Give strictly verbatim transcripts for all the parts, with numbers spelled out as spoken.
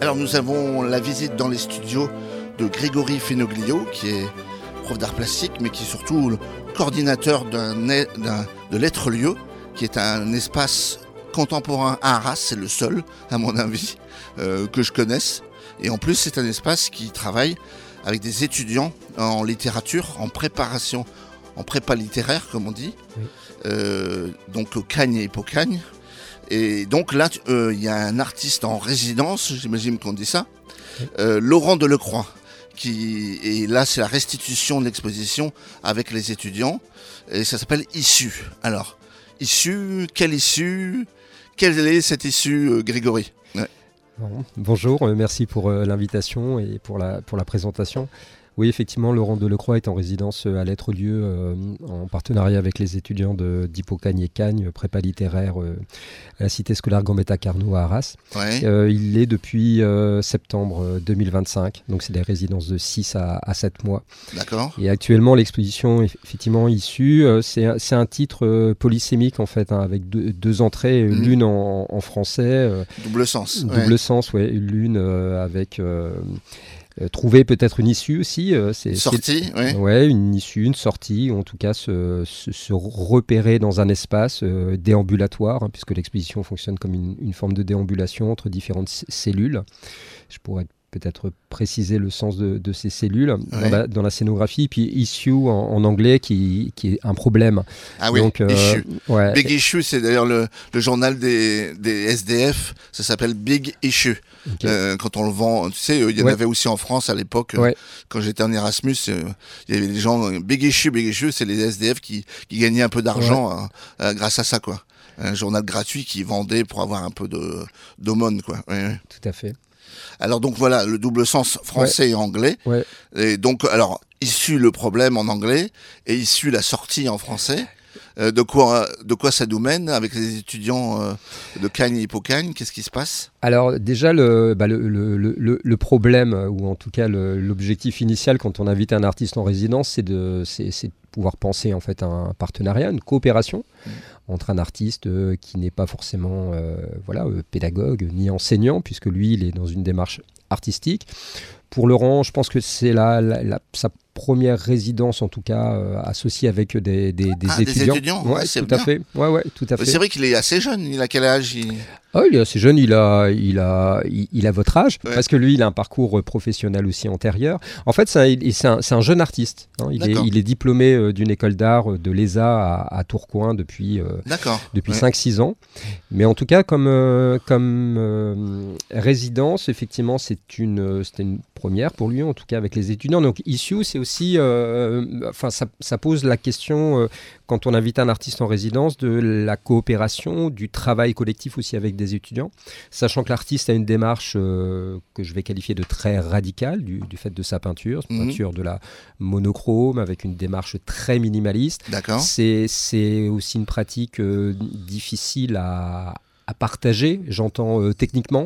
Alors nous avons la visite dans les studios de Grégory Fenoglio, qui est prof d'art plastique, mais qui est surtout le coordinateur d'un, d'un, de l'être-lieu, qui est un espace contemporain à Arras. C'est le seul, à mon avis, euh, que je connaisse. Et en plus, c'est un espace qui travaille avec des étudiants en littérature, en préparation, en prépa littéraire, comme on dit, oui. euh, donc au Cagne et Hippocagne. Et donc là, il euh, y a un artiste en résidence, j'imagine qu'on dit ça, oui. euh, Laurent Delecroix. Qui, et là, c'est la restitution de l'exposition avec les étudiants. Et ça s'appelle Issue. Alors, Issue, quelle issue? Quelle est cette issue, euh, Grégory? Ouais. Bon, bonjour, euh, merci pour euh, l'invitation et pour la, pour la présentation. Oui, effectivement, Laurent Delecroix est en résidence à l'être-lieu euh, en partenariat avec les étudiants de, d'Hippocagne et Cagne, prépa littéraire euh, à la cité scolaire Gambetta-Carnot à Arras. Ouais. Euh, il l'est depuis euh, septembre deux mille vingt-cinq, donc c'est des résidences de six à sept mois. D'accord. Et actuellement, l'exposition, effectivement, issue, euh, c'est, c'est un titre euh, polysémique, en fait, hein, avec deux, deux entrées, mmh. l'une en, en français. Euh, double sens. Double ouais. sens, oui. L'une euh, avec... Euh, Euh, trouver peut-être une issue aussi. Euh, c'est, sortie, oui. Ouais, une issue, une sortie, ou en tout cas se, se, se repérer dans un espace euh, déambulatoire, hein, puisque l'exposition fonctionne comme une, une forme de déambulation entre différentes c- cellules. Je pourrais peut-être préciser le sens de, de ces cellules ouais. dans, la, dans la scénographie. Puis issue en, en anglais qui, qui est un problème. Ah oui, donc, euh, issue. Ouais. Big Issue, c'est d'ailleurs le, le journal des, des S D F. Ça s'appelle Big Issue. Okay. Euh, quand on le vend, tu sais, il y en ouais. avait aussi en France à l'époque. Ouais. Euh, quand j'étais en Erasmus, euh, il y avait des gens, euh, Big Issue, Big Issue, c'est les S D F qui, qui gagnaient un peu d'argent ouais. euh, euh, grâce à ça, quoi. Un journal gratuit qui vendait pour avoir un peu de, d'aumône, quoi. Ouais, ouais. Tout à fait. Alors donc voilà, le double sens français ouais. et anglais. Ouais. Et donc, alors, issue le problème en anglais et issue la sortie en français. Euh, de quoi, de quoi ça nous mène avec les étudiants euh, de Cagne et Hippocagne? Qu'est-ce qui se passe? Alors déjà, le, bah, le, le, le, le problème, ou en tout cas le, l'objectif initial quand on invite un artiste en résidence, c'est de, c'est, c'est de pouvoir penser en fait à un partenariat, une coopération mmh. entre un artiste euh, qui n'est pas forcément euh, voilà, euh, pédagogue ni enseignant, puisque lui, il est dans une démarche artistique. Pour Laurent, je pense que c'est la, la, la, sa première résidence, en tout cas, euh, associée avec des, des, des ah, étudiants. Des étudiants, ouais, ouais, c'est tout bien. à fait. Ouais, ouais, tout à fait. C'est vrai qu'il est assez jeune. Il a quel âge? il... Ah, il est assez jeune. Il a, il a, il, il a votre âge, ouais. parce que lui, il a un parcours professionnel aussi antérieur. En fait, c'est un, c'est un, c'est un jeune artiste. Hein. Il, est, il est diplômé euh, d'une école d'art de l'E S A à, à Tourcoing depuis, euh, depuis ouais. cinq six ans. Mais en tout cas, comme, euh, comme euh, résidence, effectivement, c'est une, c'était une première pour lui, en tout cas avec les étudiants. Donc, Issue, c'est aussi, euh, enfin, ça, ça pose la question, euh, quand on invite un artiste en résidence, de la coopération, du travail collectif aussi avec des étudiants, sachant que l'artiste a une démarche euh, que je vais qualifier de très radicale, du, du fait de sa peinture, mmh. peinture de la monochrome, avec une démarche très minimaliste. D'accord. C'est, c'est aussi une pratique euh, difficile à... à partager, j'entends euh, techniquement,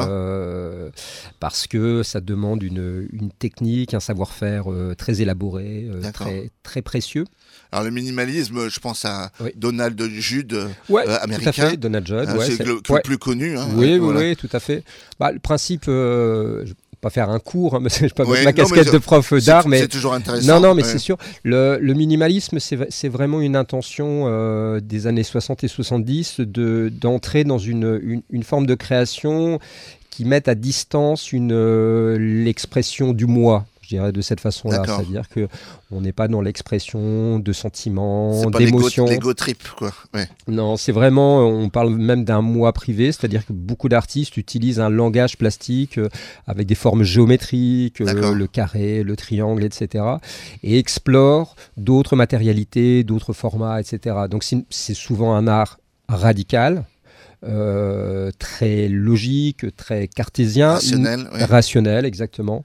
euh, parce que ça demande une, une technique, un savoir-faire euh, très élaboré, euh, très, très précieux. Alors le minimalisme, je pense à oui. Donald Judd, ouais, euh, américain. Tout à fait, Donald Judd. Euh, ouais, c'est, c'est le, ouais. le plus connu. Hein, oui, oui, voilà. oui, tout à fait. Bah, le principe... Euh, je... pas faire un cours, hein, je ne vais pas ouais, mettre ma casquette non, de prof d'art, c'est, mais c'est toujours intéressant. Non, non, mais ouais. c'est sûr. Le, le minimalisme, c'est, c'est vraiment une intention euh, des années soixante et soixante-dix de, d'entrer dans une, une, une forme de création qui mette à distance une, euh, l'expression du moi. Je dirais de cette façon-là, D'accord. c'est-à-dire qu'on n'est pas dans l'expression de sentiments, c'est pas d'émotions. C'est l'ego trip, quoi. Ouais. Non, c'est vraiment, on parle même d'un moi privé, c'est-à-dire que beaucoup d'artistes utilisent un langage plastique euh, avec des formes géométriques, euh, le carré, le triangle, et cetera, et explorent d'autres matérialités, d'autres formats, et cetera. Donc c'est, c'est souvent un art radical, euh, très logique, très cartésien. Rationnel, oui. Rationnel, exactement.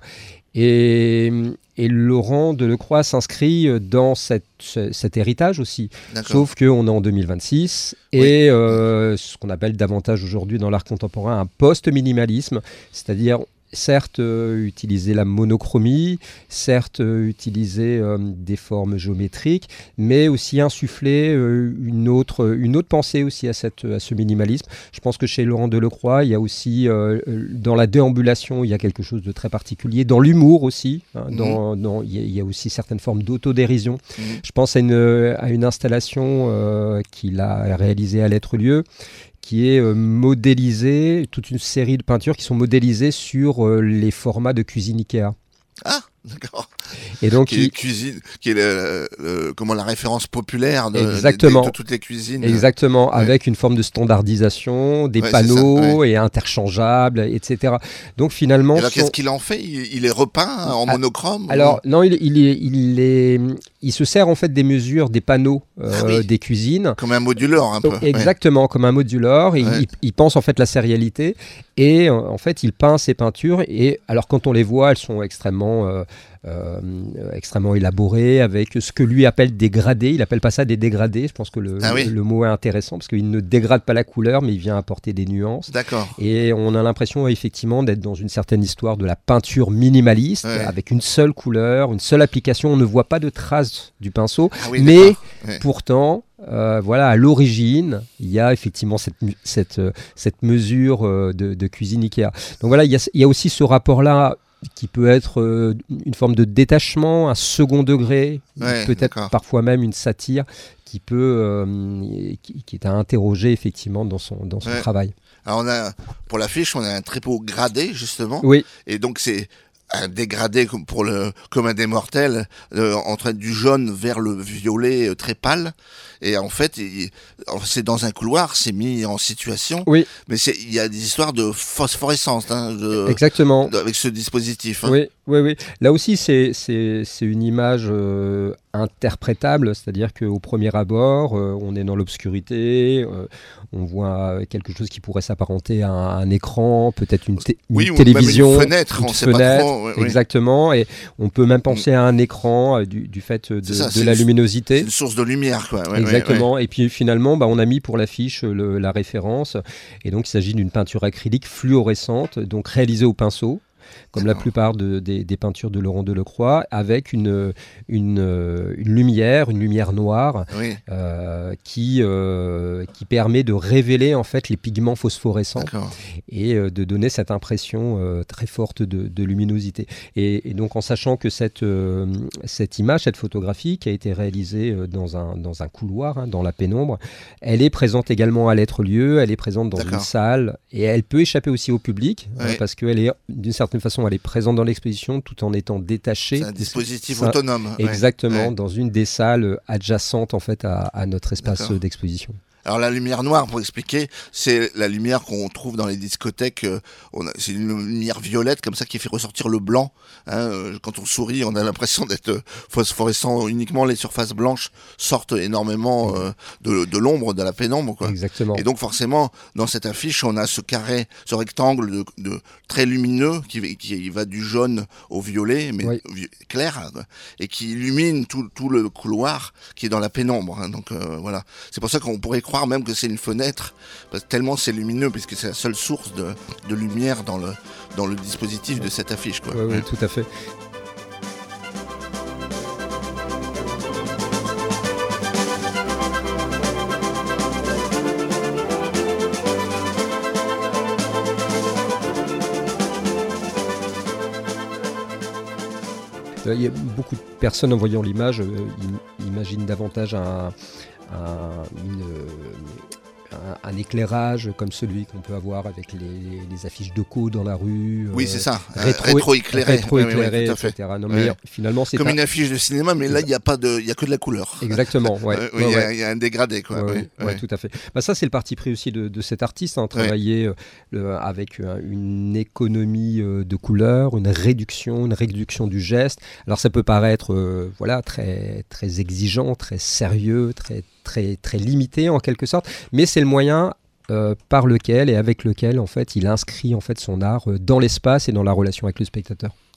Et, et Laurent Delecroix s'inscrit dans cette, cet héritage aussi. D'accord. Sauf qu'on est en deux mille vingt-six et oui. euh, ce qu'on appelle davantage aujourd'hui dans l'art contemporain un post-minimalisme, c'est-à-dire certes euh, utiliser la monochromie, certes euh, utiliser euh, des formes géométriques, mais aussi insuffler euh, une, autre, une autre pensée aussi à, cette, à ce minimalisme. Je pense que chez Laurent Delacroix, il y a aussi, euh, dans la déambulation, il y a quelque chose de très particulier. Dans l'humour aussi, hein, mmh. dans, dans, il, y a, il y a aussi certaines formes d'autodérision. Mmh. Je pense à une, à une installation euh, qu'il a réalisée à Lettres-Lieux, qui est euh, modélisé, toute une série de peintures qui sont modélisées sur euh, les formats de cuisine Ikea. Ah, d'accord. Et donc, qui est, il... cuisine, qui est le, le, comment, la référence populaire de, Exactement. de, de, de toutes les cuisines. Exactement, ouais. avec une forme de standardisation, des ouais, panneaux ça, ouais. et interchangeables, et cetera. Donc finalement... Et alors son... qu'est-ce qu'il en fait? il, il est repeint en ah, monochrome? Alors ou... non, il, il, est, il, est, il se sert en fait des mesures, des panneaux euh, ah, oui. des cuisines. Comme un modulor un peu. Donc, exactement, ouais. comme un modulor. Et ouais. il, il pense en fait la sérialité. Et en fait, il peint ses peintures. Et alors quand on les voit, elles sont extrêmement... Euh, Euh, extrêmement élaboré, avec ce que lui appelle des gradés. Il appelle pas ça des dégradés. Je pense que le, ah oui. le, le mot est intéressant parce qu'il ne dégrade pas la couleur, mais il vient apporter des nuances. D'accord. Et on a l'impression effectivement d'être dans une certaine histoire de la peinture minimaliste, ouais. avec une seule couleur, une seule application. On ne voit pas de traces du pinceau, ah oui, mais ouais. pourtant... Euh, voilà, à l'origine, il y a effectivement cette, cette, cette mesure de, de cuisine Ikea. Donc voilà, il y a, il y a aussi ce rapport-là qui peut être euh, une forme de détachement, un second degré, ouais, peut-être d'accord. parfois même une satire qui peut, euh, qui, qui est à interroger effectivement dans son, dans son ouais. travail. Alors on a, pour l'affiche, on a un trépeau gradé justement, oui. et donc c'est un dégradé comme pour le commun des mortels, euh, entre du jaune vers le violet euh, très pâle. Et en fait, il, c'est dans un couloir, c'est mis en situation. Oui. Mais c'est, il y a des histoires de phosphorescence. Hein, de, Exactement. De, avec ce dispositif. Hein. Oui, oui, oui. Là aussi, c'est, c'est, c'est une image euh, interprétable, c'est-à-dire qu'au premier abord, euh, on est dans l'obscurité, euh, on voit quelque chose qui pourrait s'apparenter à un, un écran, peut-être une, té- une oui, télévision, ou même une fenêtre, une on sait fenêtre, pas trop. Ouais, exactement. oui. Et on peut même penser à un écran euh, du, du fait de, ça, de la luminosité. C'est une source de lumière, quoi. Ouais, exactement. Ouais, ouais. Et puis finalement, bah, on a mis pour l'affiche le, la référence. Et donc, il s'agit d'une peinture acrylique fluorescente, donc réalisée au pinceau, comme D'accord. la plupart de, des, des peintures de Laurent Delacroix, avec une, une, une lumière, une lumière noire, oui. euh, qui, euh, qui permet de révéler en fait les pigments phosphorescents D'accord. et euh, de donner cette impression euh, très forte de, de luminosité. Et, et donc en sachant que cette, euh, cette image, cette photographie qui a été réalisée euh, dans, un, dans un couloir, hein, dans la pénombre, elle est présente également à Lettres-Lieux, elle est présente dans D'accord. une salle et elle peut échapper aussi au public oui. hein, parce qu'elle est d'une certaine façon elle est présente dans l'exposition tout en étant détachée. C'est un dispositif ça, autonome. Exactement, ouais. dans une des salles adjacentes en fait à, à notre espace D'accord. d'exposition. Alors la lumière noire, pour expliquer, c'est la lumière qu'on trouve dans les discothèques. Euh, on a, c'est une lumière violette comme ça qui fait ressortir le blanc. Hein, euh, quand on sourit, on a l'impression d'être phosphorescent. Uniquement les surfaces blanches sortent énormément euh, de, de l'ombre, de la pénombre, quoi. Exactement. Et donc forcément, dans cette affiche, on a ce carré, ce rectangle de, de très lumineux qui, qui va du jaune au violet, mais oui. clair, et qui illumine tout, tout le couloir qui est dans la pénombre. Hein, donc euh, voilà, c'est pour ça qu'on pourrait croire même que c'est une fenêtre, parce que tellement c'est lumineux, puisque c'est la seule source de, de lumière dans le, dans le dispositif de cette affiche. Quoi. Oui, oui, tout à fait. Il y a beaucoup de personnes en voyant l'image euh, imaginent davantage un, un, une, un, un éclairage comme celui qu'on peut avoir avec les, les affiches de co dans la rue. Oui, euh, c'est ça, rétro, rétro-éclairé, rétro-éclairé oui, oui, et cetera. Non, oui. mais finalement, c'est comme un... une affiche de cinéma, mais là, il n'y a, pas de, y a que de la couleur. Exactement, ouais. euh, oui, il ouais, y, ouais. y a un dégradé, quoi. Ouais, oui, ouais, oui. ouais, tout à fait. Bah, ça, c'est le parti pris aussi de, de cet artiste, hein, travailler ouais. euh, avec euh, une économie euh, de couleurs, une réduction, une réduction du geste. Alors, ça peut paraître euh, voilà, très, très exigeant, très sérieux, très, très, très limité en quelque sorte, mais c'est le moyen Euh, par lequel et avec lequel en fait il inscrit en fait son art euh, dans l'espace et dans la relation avec le spectateur.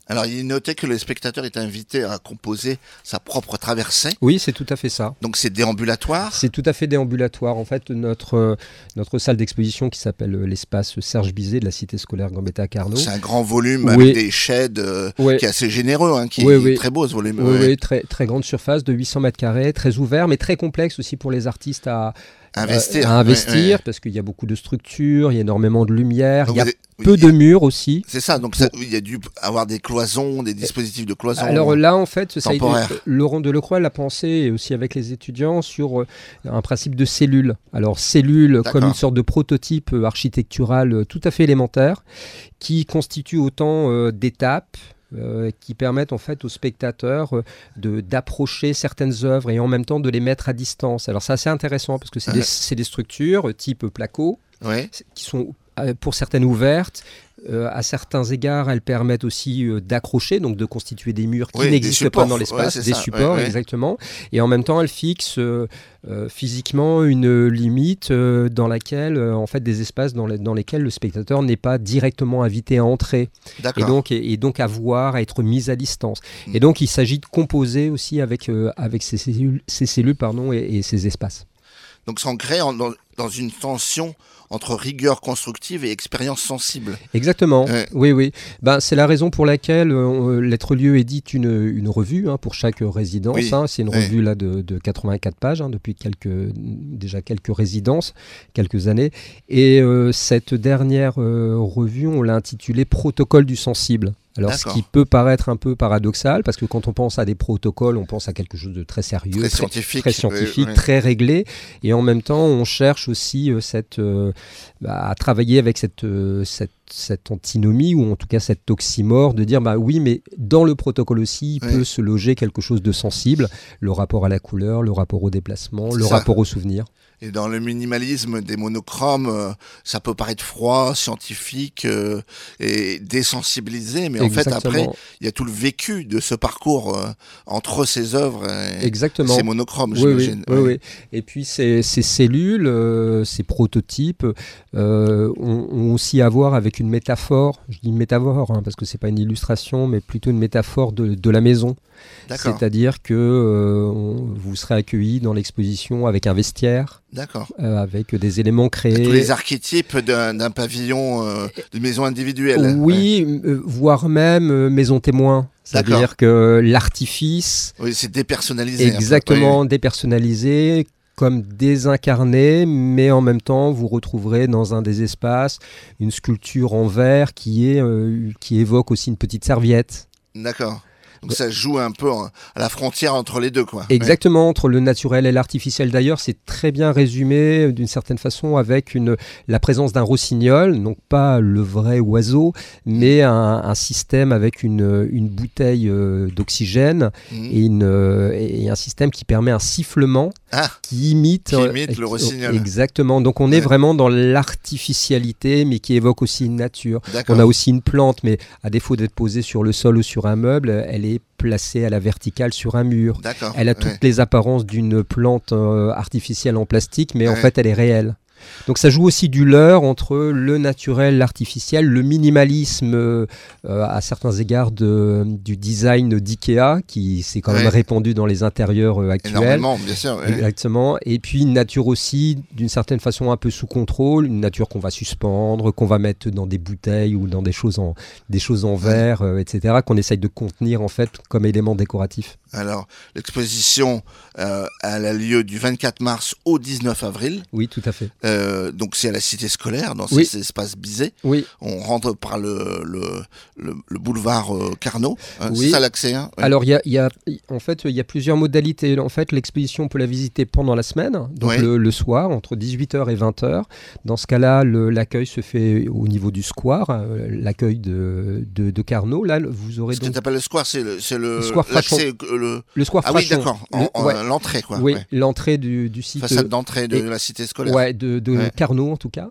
Alors, il est noté que le spectateur est invité à composer sa propre traversée. Oui, c'est tout à fait ça. Donc, c'est déambulatoire. C'est tout à fait déambulatoire. En fait, notre, euh, notre salle d'exposition qui s'appelle euh, l'espace Serge Bizet de la cité scolaire Gambetta à Carnot. C'est un grand volume oui. avec des sheds euh, oui. qui est assez généreux, hein, qui oui, est oui. très beau ce volume. Oui, ouais. oui, très, très grande surface de huit cents mètres carrés, très ouvert, mais très complexe aussi pour les artistes à investir. Euh, à investir ouais, ouais. parce qu'il y a beaucoup de structures, il y a énormément de lumière, Donc il y a avez, peu oui, de murs aussi. C'est ça, donc ça, il y a dû avoir des cloisons, des dispositifs de cloisons. Alors là, en fait, ça a été, temporaire. Laurent Delecroix l'a pensé aussi avec les étudiants sur euh, un principe de cellule. Alors cellule comme une sorte de prototype architectural tout à fait élémentaire qui constitue autant euh, d'étapes, Euh, qui permettent en fait aux spectateurs euh, de, d'approcher certaines œuvres et en même temps de les mettre à distance. Alors c'est assez intéressant parce que c'est, ouais. des, c'est des structures euh, type placo ouais. qui sont euh, pour certaines ouvertes. Euh, à certains égards, elles permettent aussi euh, d'accrocher, donc de constituer des murs qui oui, n'existent pas dans l'espace, ouais, des ça. supports, ouais, ouais. exactement. Et en même temps, elles fixent euh, euh, physiquement une limite euh, dans laquelle, euh, en fait, des espaces dans, les, dans lesquels le spectateur n'est pas directement invité à entrer. D'accord. Et donc, et, et donc à voir, à être mis à distance. Mmh. Et donc, il s'agit de composer aussi avec, euh, avec ces cellules, ces cellules pardon, et, et ces espaces. Donc, ça en crée en, dans, dans une tension entre rigueur constructive et expérience sensible. Exactement, ouais. oui, oui. Ben, c'est la raison pour laquelle euh, Lettres-Lieux édite une, une revue hein, pour chaque résidence. Oui. Hein. C'est une oui. revue là, de, de quatre-vingt-quatre pages, hein, depuis quelques, déjà quelques résidences, quelques années. Et euh, cette dernière euh, revue, on l'a intitulée « Protocole du sensible ». Alors, D'accord. ce qui peut paraître un peu paradoxal, parce que quand on pense à des protocoles, on pense à quelque chose de très sérieux, très, très scientifique, très, scientifique oui, oui. très réglé, et en même temps, on cherche aussi euh, cette, euh, bah, à travailler avec cette, euh, cette, cette antinomie, ou en tout cas cette oxymore, de dire, bah oui, mais dans le protocole aussi, il oui. peut se loger quelque chose de sensible, le rapport à la couleur, le rapport au déplacement, C'est le ça. rapport au souvenir. Et dans le minimalisme des monochromes, euh, ça peut paraître froid, scientifique euh, et désensibilisé, mais Exactement. En fait, après, il y a tout le vécu de ce parcours euh, entre ces œuvres et Exactement. ces monochromes, oui, j'imagine. Oui, oui, oui. Et puis, ces, ces cellules, euh, ces prototypes, euh, ont, ont aussi à voir avec une métaphore. Je dis une métaphore, hein, parce que ce n'est pas une illustration, mais plutôt une métaphore de, de la maison. D'accord. C'est-à-dire que euh, on, vous serez accueilli dans l'exposition avec un vestiaire, D'accord. Euh, avec des éléments créés. Tous les archétypes d'un, d'un pavillon, euh, de maison individuelle. Oui, ouais. euh, voire même euh, maison témoin. C'est-à-dire D'accord. que l'artifice... Oui, c'est dépersonnalisé. Exactement, oui. dépersonnalisé, comme désincarné, mais en même temps, vous retrouverez dans un des espaces une sculpture en verre qui, est, euh, qui évoque aussi une petite serviette. D'accord. Donc ça joue un peu à la frontière entre les deux, quoi. Exactement, ouais. entre le naturel et l'artificiel. D'ailleurs, c'est très bien résumé d'une certaine façon avec une, la présence d'un rossignol, donc pas le vrai oiseau, mais un, un système avec une, une bouteille euh, d'oxygène mmh. et, une, euh, et un système qui permet un sifflement ah, qui imite, qui imite euh, le rossignol. Exactement, donc on ouais. est vraiment dans l'artificialité, mais qui évoque aussi une nature. D'accord. On a aussi une plante, mais à défaut d'être posée sur le sol ou sur un meuble, elle est placée à la verticale sur un mur. D'accord, elle a toutes ouais. les apparences d'une plante euh, artificielle en plastique, mais ouais. en fait, elle est réelle. Donc ça joue aussi du leurre entre le naturel, l'artificiel, le minimalisme euh, à certains égards de, du design d'IKEA qui s'est quand ouais. même répandu dans les intérieurs euh, actuels. Énormément, bien sûr. Ouais. Exactement. Et puis une nature aussi d'une certaine façon un peu sous contrôle, une nature qu'on va suspendre, qu'on va mettre dans des bouteilles ou dans des choses en, des choses en verre, ouais. euh, et cetera, qu'on essaye de contenir en fait comme élément décoratif. Alors, l'exposition, euh, elle a lieu du vingt-quatre mars au dix-neuf avril. Oui, tout à fait. Euh, donc, c'est à la cité scolaire, dans oui. ces espaces Bizet. Oui. On rentre par le, le, le, le boulevard euh, Carnot. Hein, oui. C'est ça l'accès, hein ouais. Alors, il y a, y a, en fait, il y a plusieurs modalités. En fait, l'exposition, on peut la visiter pendant la semaine, donc ouais. le, le soir, entre dix-huit heures et vingt heures. Dans ce cas-là, le, l'accueil se fait au niveau du square, euh, l'accueil de, de, de Carnot. Là, vous aurez ce donc... que tu appelles le square, c'est le, c'est le, le square l'accès... Le... Le square ah Frachon. oui, d'accord. En, en, ouais. L'entrée, quoi. Oui, ouais. l'entrée du, du site. Façade d'entrée de, et, de la cité scolaire. Ouais, de, de ouais. Carnot en tout cas.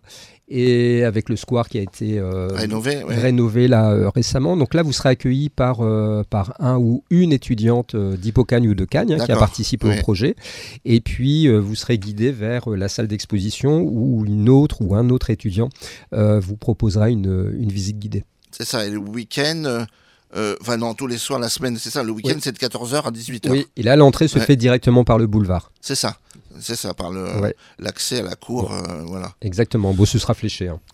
Et avec le square qui a été euh, rénové, ouais. rénové là euh, récemment. Donc là, vous serez accueilli par, euh, par un ou une étudiante euh, d'Hippocagne ou de Cagnes hein, qui a participé ouais. au projet. Et puis, euh, vous serez guidé vers euh, la salle d'exposition où une autre ou un autre étudiant euh, vous proposera une, une visite guidée. C'est ça. Et le week-end... Euh... euh, enfin non, tous les soirs la semaine, c'est ça, le week-end oui. c'est de quatorze heures à dix-huit heures. Oui, et là l'entrée se ouais. fait directement par le boulevard. C'est ça, c'est ça, par le, ouais. l'accès à la cour, ouais. euh, voilà. Exactement, bon, ce sera fléché. Hein.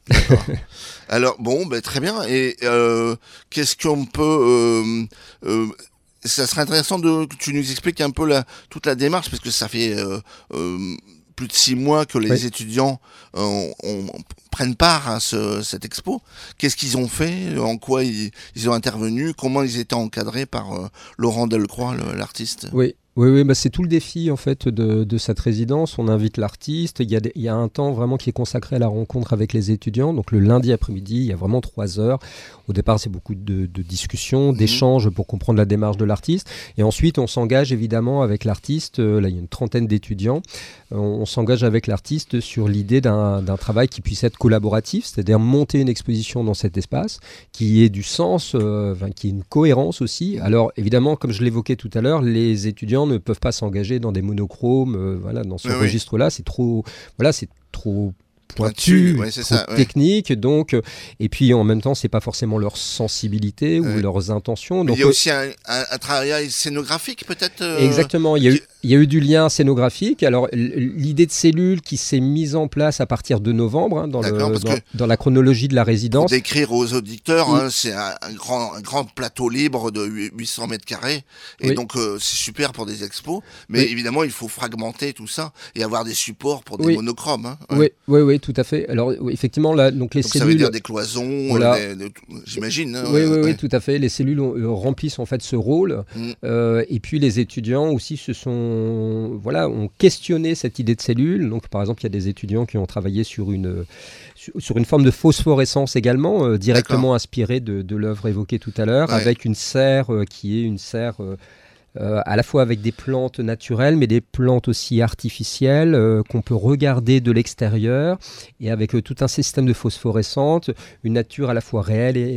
Alors bon, ben, très bien, et euh, qu'est-ce qu'on peut... Euh, euh, ça serait intéressant de, que tu nous expliques un peu la, toute la démarche, parce que ça fait... Euh, euh, plus de six mois que les oui. étudiants euh, on, on, prennent part à ce, cette expo. Qu'est-ce qu'ils ont fait? En quoi ils, ils ont intervenu? Comment ils étaient encadrés par euh, Laurent Delcroix, le, l'artiste? Oui. Oui, oui bah c'est tout le défi en fait de, de cette résidence. On invite l'artiste. Il y, a des, il y a un temps vraiment qui est consacré à la rencontre avec les étudiants. Donc le lundi après-midi, il y a vraiment trois heures. Au départ, c'est beaucoup de, de discussions, mmh. d'échanges pour comprendre la démarche de l'artiste. Et ensuite, on s'engage évidemment avec l'artiste. Là, il y a une trentaine d'étudiants. On, on s'engage avec l'artiste sur l'idée d'un, d'un travail qui puisse être collaboratif, c'est-à-dire monter une exposition dans cet espace, qui ait du sens, euh, enfin, qui ait une cohérence aussi. Alors évidemment, comme je l'évoquais tout à l'heure, les étudiants ne peuvent pas s'engager dans des monochromes, euh, voilà, dans ce oui, registre-là, oui. c'est trop, voilà, c'est trop pointu, ouais, c'est trop ça, ouais. technique, donc, euh, et puis en même temps, c'est pas forcément leur sensibilité ouais. ou leurs intentions. Donc, il y a aussi un, un, un travail scénographique, peut-être. Euh, exactement, il y a eu. Il y a eu du lien scénographique. Alors, l'idée de cellule qui s'est mise en place à partir de novembre, hein, dans, le, dans, dans la chronologie de la résidence. Pour décrire aux auditeurs, oui. hein, c'est un, un, grand, un grand plateau libre de huit cents mètres carrés. Et oui. donc, euh, c'est super pour des expos. Mais oui. évidemment, il faut fragmenter tout ça et avoir des supports pour des oui. monochromes. Hein, ouais. Oui, oui, oui, tout à fait. Alors, oui, effectivement, là, donc les donc cellules... ça veut dire des cloisons, voilà. des, des, j'imagine. Hein, oui, ouais, oui, ouais. oui, tout à fait. Les cellules euh, remplissent en fait ce rôle. Mm. Euh, et puis, les étudiants aussi se sont... Voilà, Voilà, on questionnait cette idée de cellule. Donc, par exemple, il y a des étudiants qui ont travaillé sur une, sur, sur une forme de phosphorescence également, euh, directement D'accord. inspirée de, de l'œuvre évoquée tout à l'heure, ouais. avec une serre euh, qui est une serre euh, euh, à la fois avec des plantes naturelles, mais des plantes aussi artificielles euh, qu'on peut regarder de l'extérieur, et avec euh, tout un système de phosphorescente, une nature à la fois réelle et,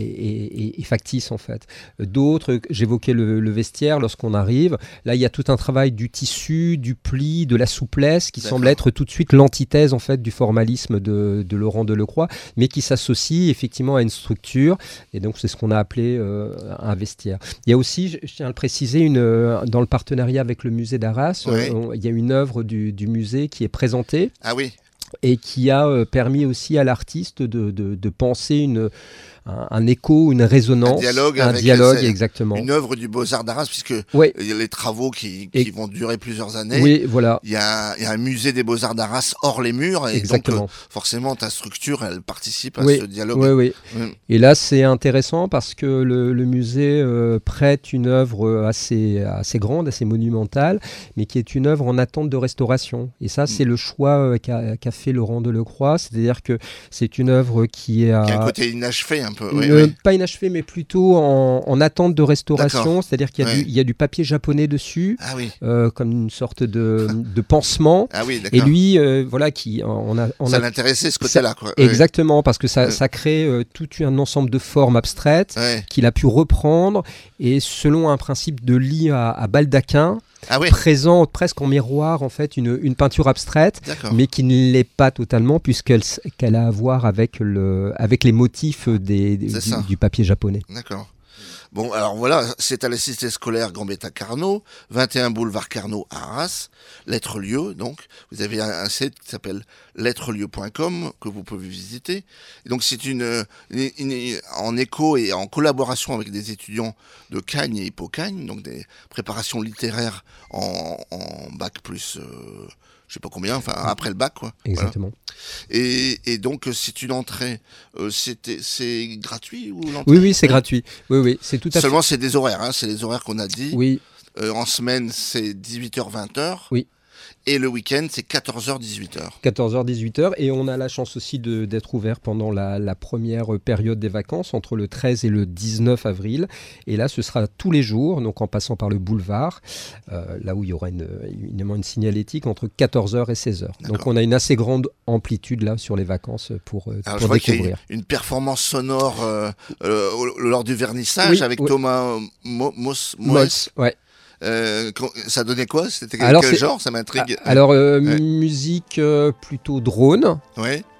et, et, et factice en fait. D'autres, j'évoquais le, le vestiaire, lorsqu'on arrive, là il y a tout un travail du tissu, du pli, de la souplesse, qui D'accord. semble être tout de suite l'antithèse en fait du formalisme de, de Laurent Delcroix, mais qui s'associe effectivement à une structure, et donc c'est ce qu'on a appelé euh, un vestiaire. Il y a aussi, je, je tiens à le préciser, Une, dans le partenariat avec le musée d'Arras, oui. euh, il y a une œuvre du, du musée qui est présentée ah oui. et qui a euh, permis aussi à l'artiste de, de, de penser une, un, un écho, une résonance, un dialogue, un avec dialogue les, exactement. Une œuvre du Beaux-Arts d'Arras, puisque oui. il y a les travaux qui, qui et, vont durer plusieurs années. Oui, voilà. Il y a, il y a un musée des Beaux-Arts d'Arras hors les murs, et exactement. donc euh, forcément ta structure, elle participe à oui. ce dialogue. Oui, oui. oui. Et là, c'est intéressant parce que le, le musée euh, prête une œuvre assez, assez grande, assez monumentale, mais qui est une œuvre en attente de restauration. Et ça, c'est mm. le choix euh, qu'a, qu'a fait Laurent Delcroix, c'est-à-dire que c'est une œuvre qui est à... Qui a un côté inachevé un peu. Oui, euh, oui. Pas inachevé, mais plutôt en, en attente de restauration, D'accord. c'est-à-dire qu'il y a, ouais. du, il y a du papier japonais dessus, ah oui. euh, comme une sorte de, de pansement. Ah oui, et lui, euh, voilà, qui... On a, on ça a, l'intéressait ce côté-là, quoi. Exactement, parce que ça, ouais. ça crée euh, tout un ensemble de formes abstraites ouais. qu'il a pu reprendre, et selon un principe de lit à, à baldaquin, ah oui. présente presque en miroir en fait une, une peinture abstraite, D'accord. mais qui ne l'est pas totalement, puisqu'elle qu'elle a à voir avec, le, avec les motifs des, des, du, du papier japonais. D'accord. Bon, alors voilà, c'est à la cité scolaire Gambetta Carnot, vingt et un boulevard Carnot à Arras, Lettres-Lieux, donc. Vous avez un, un site qui s'appelle lettres lieux point com que vous pouvez visiter. Et donc c'est une, une, une, en écho et en collaboration avec des étudiants de Cagnes et Hippocagnes, donc des préparations littéraires en, en bac plus... Euh, je sais pas combien, enfin après le bac, quoi. Exactement. Voilà. Et, et donc c'est une entrée, euh, c'était, c'est gratuit ou l'entrée ? Oui, oui, c'est gratuit. Oui, oui, c'est tout à Seulement fait... c'est des horaires, hein, c'est les horaires qu'on a dit. Oui. Euh, en semaine c'est dix-huit heures vingt heures. Oui. Et le week-end, c'est quatorze heures dix-huit heures. quatorze heures dix-huit heures. Et on a la chance aussi de, d'être ouvert pendant la, la première période des vacances, entre le treize et le dix-neuf avril. Et là, ce sera tous les jours, donc en passant par le boulevard, euh, là où il y aura une, évidemment une signalétique entre quatorze heures et seize heures. D'accord. Donc on a une assez grande amplitude là sur les vacances pour, euh, Alors, pour je découvrir. Vois qu'il y a une performance sonore euh, euh, lors du vernissage oui, avec oui. Thomas Mo- Mos. Mols, ouais. Euh, ça donnait quoi ? C'était alors, quel c'est... genre ? Ça m'intrigue. Alors, euh, ouais. musique euh, plutôt drone. Ouais.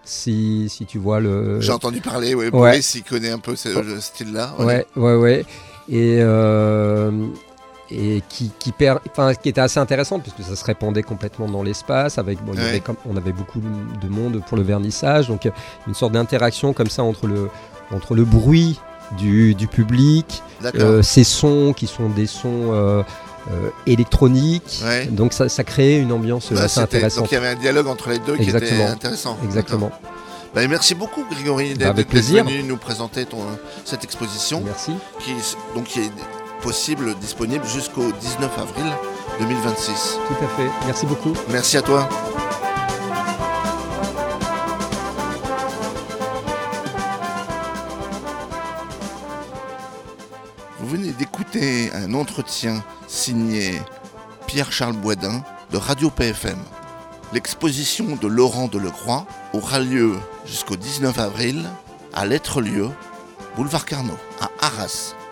Si, si tu vois le... J'ai entendu parler, oui, ouais. Boris, il connaît un peu ce oh. style-là. Ouais, ouais, ouais. ouais. Et, euh, et qui, qui, perd, qui était assez intéressante, puisque ça se répandait complètement dans l'espace. Avec, bon, il y ouais. avait, on avait beaucoup de monde pour le vernissage, donc une sorte d'interaction comme ça entre le, entre le bruit du, du public, euh, ces sons qui sont des sons... Euh, Euh, électronique, ouais. donc ça, ça créait une ambiance bah, assez intéressante. Donc il y avait un dialogue entre les deux Exactement. qui était intéressant. Exactement. Bah, merci beaucoup Grégory d'être bah, venu nous présenter ton, cette exposition. Merci. Qui, donc, qui est possible, disponible jusqu'au dix-neuf avril deux mille vingt-six. Tout à fait. Merci beaucoup. Merci à toi. Vous venez d'écouter un entretien signé Pierre-Charles Boisdin de Radio P F M. L'exposition de Laurent Delecroix aura lieu jusqu'au dix-neuf avril à Lettres-Lieu, boulevard Carnot, à Arras.